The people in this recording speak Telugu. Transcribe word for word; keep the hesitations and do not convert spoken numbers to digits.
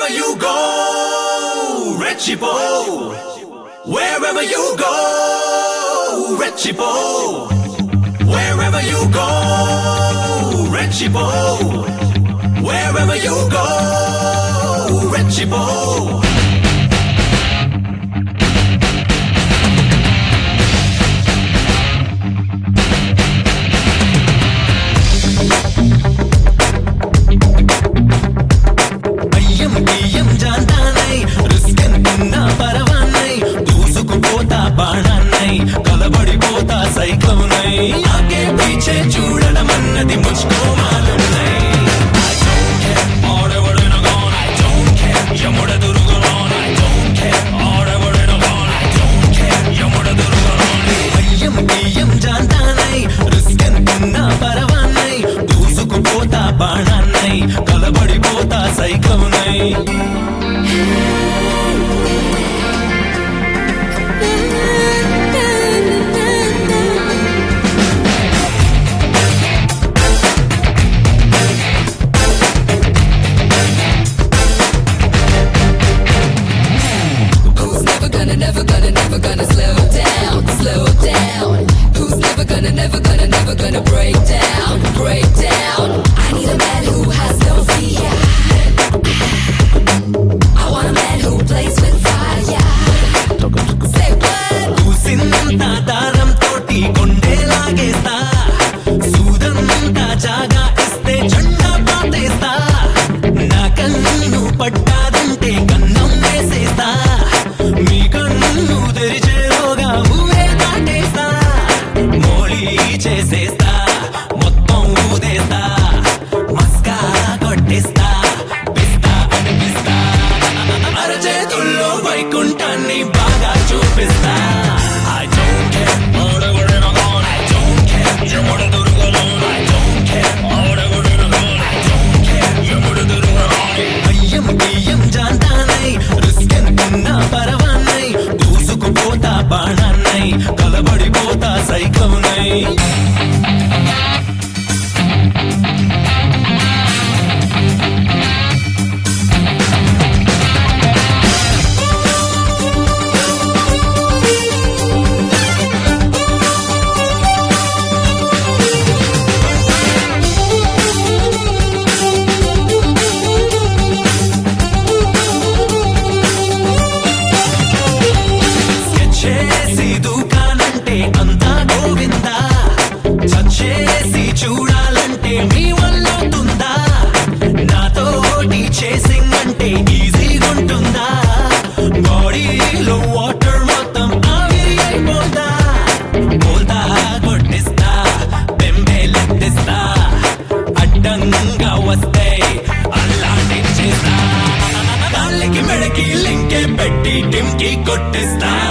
you go, Rechipo. Wherever you go, Rechipo. Wherever you go, Rechipo. Wherever you go, Rechipo. కలబడిపోతా సైకిల్ నై ఆగే పీछे చూడడం అన్నది ముజ్కో మాలూమ్ నై I don't care ఆడవడన గాన్ I don't care యముడ దుర్గరాన్ I don't care ఆడవడన గాన్ I don't care యముడ దుర్గరాన్ అయ్యం బియ్యం జాంతానై రిస్క్ అనుకున్నా పరవానై దూసుకుపోతా బాణాన్నై కలబడిపోతా సైకిల్ నై Never gonna, never gonna slow down, slow down. Who's never gonna, never gonna, never gonna break down, break down. I need a man who has no fear. I want a man who plays with fire. Say what? కూసింతా దారం తోటి కొండేలాగేస్తా సూదంతా జాగా ఇస్తే జెండా పాతేస్తా నా కన్ను పట్టాదంటే కన్నం వేసేస్తా మీ కన్ను తెరిచేలోగా ఊరే దాటేస్తా మోళీ చేసేస్తా మొత్తం ఊదేస్తా మస్కా కొట్టేస్తా పిస్తా అనిపిస్తా అరచేతుల్లో వైకుంఠాన్ని బాగా చూపిస్తా I don't care ఆడవడన గాన్ I don't care యముడ దుర్గరాన్ I don't care ఆడవడన గాన్ I don't care యముడ దుర్గరాన్ అయ్యం బియ్యం జాంతానై రిస్క్ అనుకున్నా పరవాన్నై దూసుకుపోతా బాణాన్నై కలబడిపోతా సైకిల్ నై చేసి దూకాలంటే అంతా గోవిందా చచ్చేసి చూడాలంటే మీ వల్లవుతుందా నాతోటి చేసింగ్ అంటే ఈజీగా ఉంటుందా బాడీలో వాటర్ మొత్తం ఆవిరి అయిపోతా పోతా కొట్టిస్తా బెంబేలెత్తిస్తా అడ్డంగా వస్తే అల్లాంటి చేస్తా కాళ్ళకి మెడకి లింకే పెట్టి టిమ్కి కొట్టిస్తా